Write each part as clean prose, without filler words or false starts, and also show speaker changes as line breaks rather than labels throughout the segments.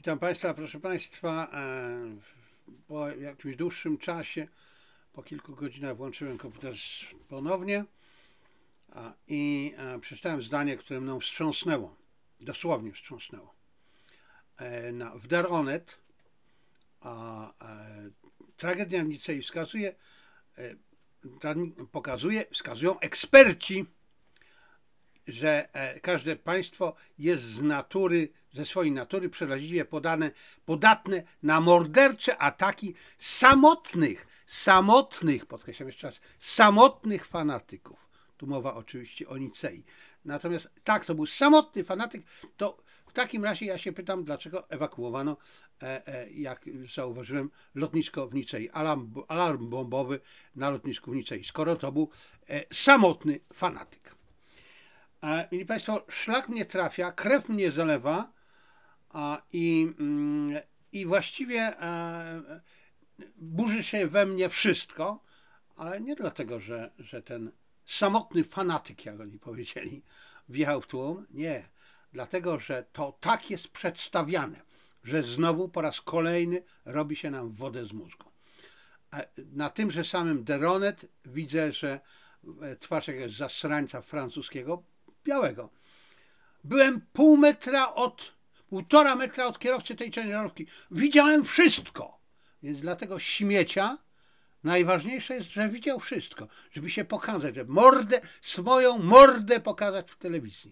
Witam Państwa, proszę Państwa. Po jakimś dłuższym czasie, po kilku godzinach włączyłem komputer ponownie i przeczytałem zdanie, które mną wstrząsnęło, dosłownie wstrząsnęło. W Der Onet tragedia w Nicei wskazują eksperci, że każde państwo jest ze swojej natury przeraźliwie podatne na mordercze ataki samotnych, podkreślam jeszcze raz, samotnych fanatyków. Tu mowa oczywiście o Nicei. Natomiast tak, to był samotny fanatyk, to w takim razie ja się pytam, dlaczego ewakuowano, jak zauważyłem, lotnisko w Nicei, alarm bombowy na lotnisku w Nicei, skoro to był samotny fanatyk. Mili Państwo, szlak mnie trafia, krew mnie zalewa i właściwie burzy się we mnie wszystko, ale nie dlatego, że ten samotny fanatyk, jak oni powiedzieli, wjechał w tłum. Nie, dlatego, że to tak jest przedstawiane, że znowu po raz kolejny robi się nam wodę z mózgu. Na tymże samym Der Onet widzę, że twarz jakiegoś zasrańca francuskiego, białego. Byłem półtora metra od kierowcy tej ciężarówki. Widziałem wszystko. Więc dla tego śmiecia najważniejsze jest, że widział wszystko. Żeby się pokazać, żeby swoją mordę pokazać w telewizji.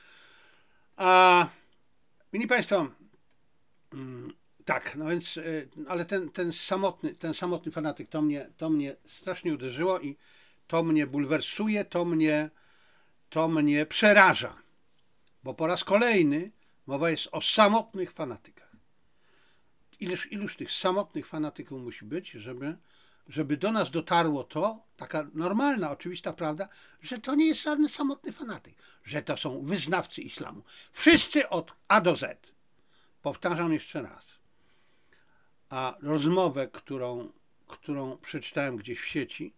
Mili Państwo, tak, no więc, ale ten samotny fanatyk, to mnie strasznie uderzyło i to mnie bulwersuje, to mnie przeraża. Bo po raz kolejny mowa jest o samotnych fanatykach. Iluż tych samotnych fanatyków musi być, żeby do nas dotarło to, taka normalna, oczywista prawda, że to nie jest żaden samotny fanatyk, że to są wyznawcy islamu. Wszyscy od A do Z. Powtarzam jeszcze raz. A rozmowę, którą przeczytałem gdzieś w sieci,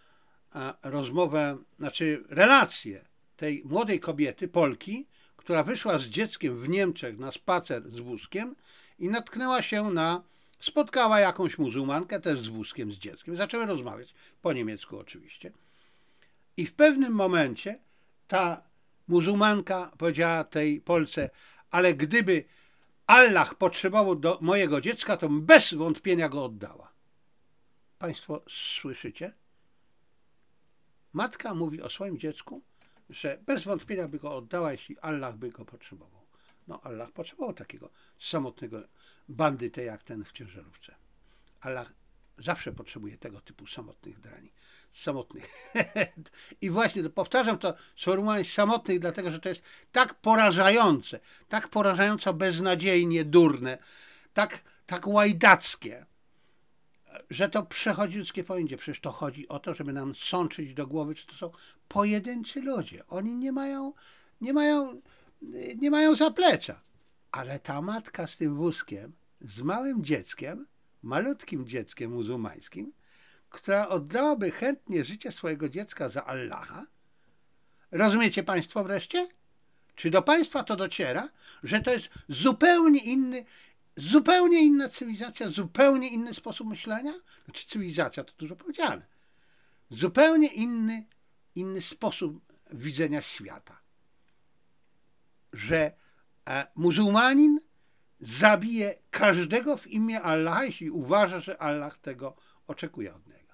relację tej młodej kobiety, Polki, która wyszła z dzieckiem w Niemczech na spacer z wózkiem i spotkała jakąś muzułmankę też z wózkiem, z dzieckiem. Zaczęły rozmawiać, po niemiecku oczywiście. I w pewnym momencie ta muzułmanka powiedziała tej Polce, ale gdyby Allah potrzebował do mojego dziecka, to bez wątpienia go oddała. Państwo słyszycie? Matka mówi o swoim dziecku, że bez wątpienia by go oddała, jeśli Allah by go potrzebował. No, Allah potrzebował takiego samotnego bandytę jak ten w ciężarówce. Allah zawsze potrzebuje tego typu samotnych drani. Samotnych. I właśnie powtarzam to sformułowanie samotnych, dlatego że to jest tak porażająco beznadziejnie durne, tak łajdackie, że to przechodzi ludzkie pojęcie. Przecież to chodzi o to, żeby nam sączyć do głowy, czy to są pojedynczy ludzie. Oni nie mają zaplecza. Ale ta matka z tym wózkiem, z małym dzieckiem, malutkim dzieckiem muzułmańskim, która oddałaby chętnie życie swojego dziecka za Allaha. Rozumiecie Państwo wreszcie? Czy do Państwa to dociera, że to jest zupełnie inna cywilizacja, zupełnie inny sposób myślenia? Znaczy cywilizacja to dużo powiedziane. Zupełnie inny sposób widzenia świata. Że muzułmanin zabije każdego w imię Allaha, jeśli uważa, że Allah tego oczekuje od niego.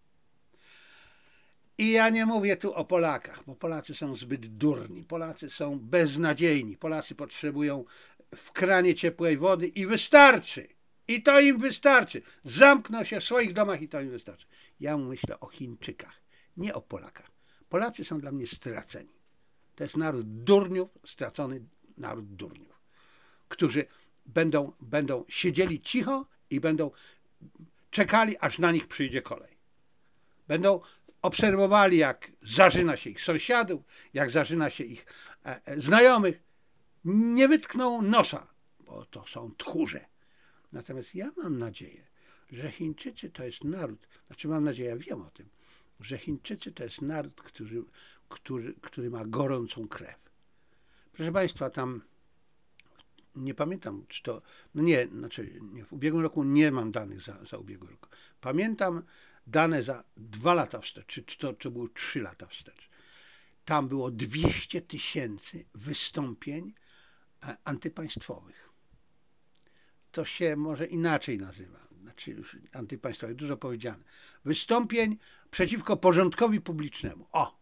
I ja nie mówię tu o Polakach, bo Polacy są zbyt durni, Polacy są beznadziejni, Polacy potrzebują w kranie ciepłej wody i wystarczy. I to im wystarczy. Zamkną się w swoich domach i to im wystarczy. Ja myślę o Chińczykach, nie o Polakach. Polacy są dla mnie straceni. To jest naród durniów, stracony naród durniów, którzy będą siedzieli cicho i będą czekali, aż na nich przyjdzie kolej. Będą obserwowali, jak zażyna się ich sąsiadów, jak zażyna się ich znajomych. Nie wytkną nosa, bo to są tchórze. Natomiast ja mam nadzieję, że Chińczycy to jest naród, mam nadzieję, ja wiem o tym, że Chińczycy to jest naród, który ma gorącą krew. Proszę Państwa, tam nie pamiętam, czy to, no nie, znaczy nie, w ubiegłym roku nie mam danych za ubiegły rok. Pamiętam dane za 2 lata wstecz, czy to było 3 lata wstecz. Tam było 200 tysięcy wystąpień antypaństwowych. To się może inaczej nazywa, znaczy już antypaństwowych, dużo powiedziane. Wystąpień przeciwko porządkowi publicznemu. O!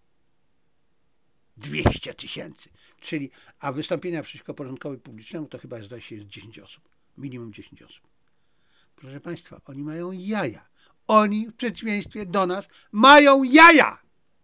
200 tysięcy. Czyli, a wystąpienia przeciwko porządkowi publicznemu to chyba zdaje się jest 10 osób. Minimum 10 osób. Proszę Państwa, oni mają jaja. Oni w przeciwieństwie do nas mają jaja.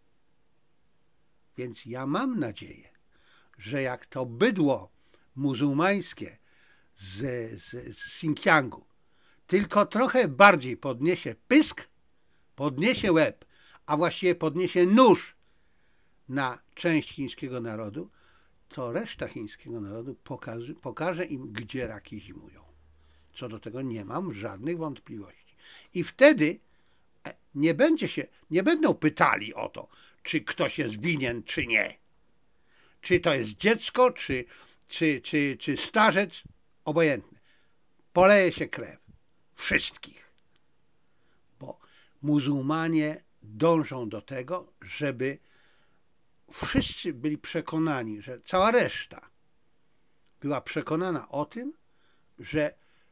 Więc ja mam nadzieję, że jak to bydło muzułmańskie z Xinjiangu tylko trochę bardziej podniesie pysk, podniesie łeb, a właściwie podniesie nóż na część chińskiego narodu, to reszta chińskiego narodu pokaże im, gdzie raki zimują. Co do tego nie mam żadnych wątpliwości. I wtedy nie będą pytali o to, czy ktoś jest winien, czy nie. Czy to jest dziecko, czy starzec, obojętne. Poleje się krew. Wszystkich. Bo muzułmanie dążą do tego, żeby wszyscy byli przekonani, że cała reszta była przekonana o tym, że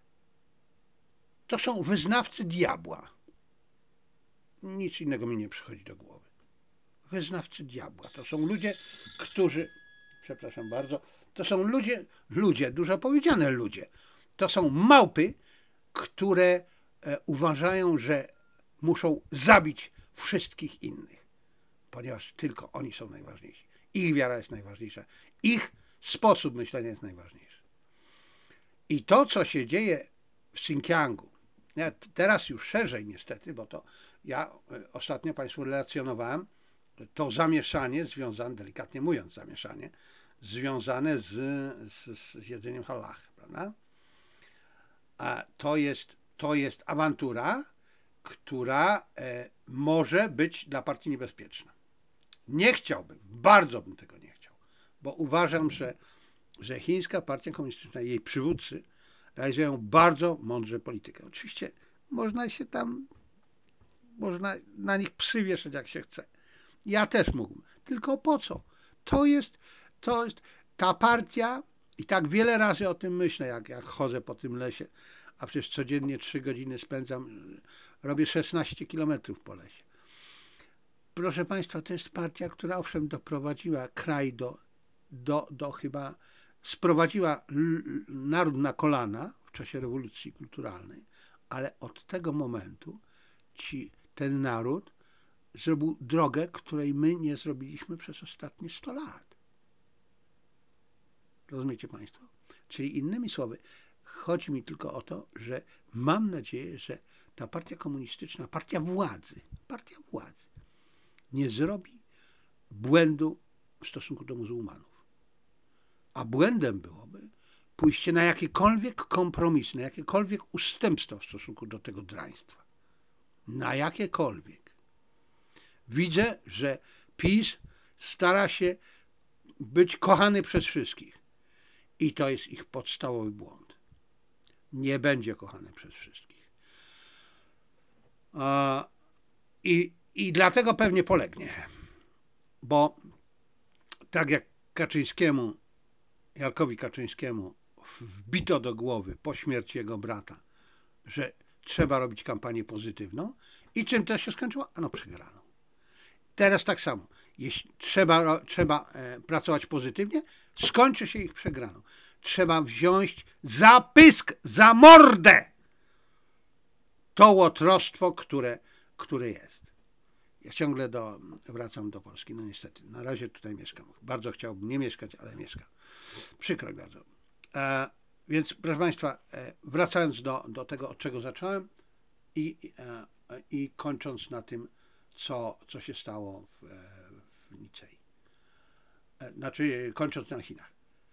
to są wyznawcy diabła. Nic innego mi nie przychodzi do głowy. Wyznawcy diabła. To są ludzie, którzy, przepraszam bardzo, to są ludzie, dużo powiedziane ludzie. To są małpy, które uważają, że muszą zabić wszystkich innych, ponieważ tylko oni są najważniejsi. Ich wiara jest najważniejsza. Ich sposób myślenia jest najważniejszy. I to, co się dzieje w Xinjiangu, teraz już szerzej niestety, bo to ja ostatnio Państwu relacjonowałem to zamieszanie związane, delikatnie mówiąc zamieszanie, związane z jedzeniem halach, prawda? A to jest awantura, która może być dla partii niebezpieczna. Nie chciałbym, bardzo bym tego nie chciał, bo uważam, że chińska partia komunistyczna i jej przywódcy realizują bardzo mądrze politykę. Oczywiście można na nich psy wieszać jak się chce. Ja też mógłbym. Tylko po co? To jest ta partia i tak wiele razy o tym myślę, jak chodzę po tym lesie, a przecież codziennie 3 godziny spędzam, robię 16 kilometrów po lesie. Proszę Państwa, to jest partia, która owszem doprowadziła kraj do chyba, sprowadziła naród na kolana w czasie rewolucji kulturalnej, ale od tego momentu ten naród zrobił drogę, której my nie zrobiliśmy przez ostatnie 100 lat. Rozumiecie Państwo? Czyli innymi słowy, chodzi mi tylko o to, że mam nadzieję, że ta partia komunistyczna, partia władzy, nie zrobi błędu w stosunku do muzułmanów. A błędem byłoby pójście na jakikolwiek kompromis, na jakiekolwiek ustępstwo w stosunku do tego draństwa. Na jakiekolwiek. Widzę, że PiS stara się być kochany przez wszystkich. I to jest ich podstawowy błąd. Nie będzie kochany przez wszystkich. I dlatego pewnie polegnie. Bo tak jak Jarkowi Kaczyńskiemu wbito do głowy po śmierci jego brata, że trzeba robić kampanię pozytywną i czym to się skończyło? Ano przegraną. Teraz tak samo. Jeśli trzeba pracować pozytywnie, skończy się ich przegraną. Trzeba wziąć za pysk, za mordę to łotrostwo, które jest. Ja ciągle wracam do Polski. No niestety, na razie tutaj mieszkam. Bardzo chciałbym nie mieszkać, ale mieszkam. Przykro mi bardzo. Więc proszę Państwa, wracając do tego, od czego zacząłem i kończąc na tym, co się stało w Nicei. Znaczy, kończąc na Chinach.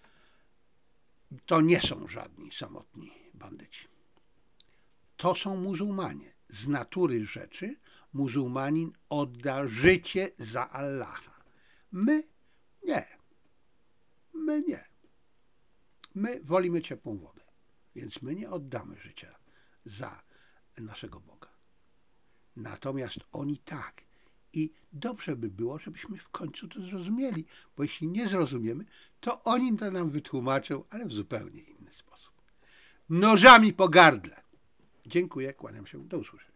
To nie są żadni samotni bandyci. To są muzułmanie. Z natury rzeczy muzułmanin odda życie za Allaha. My nie. My wolimy ciepłą wodę, więc my nie oddamy życia za naszego Boga. Natomiast oni tak. I dobrze by było, żebyśmy w końcu to zrozumieli, bo jeśli nie zrozumiemy, to oni to nam wytłumaczą, ale w zupełnie inny sposób. Nożami po gardle. Dziękuję, kłaniam się, do usłyszenia.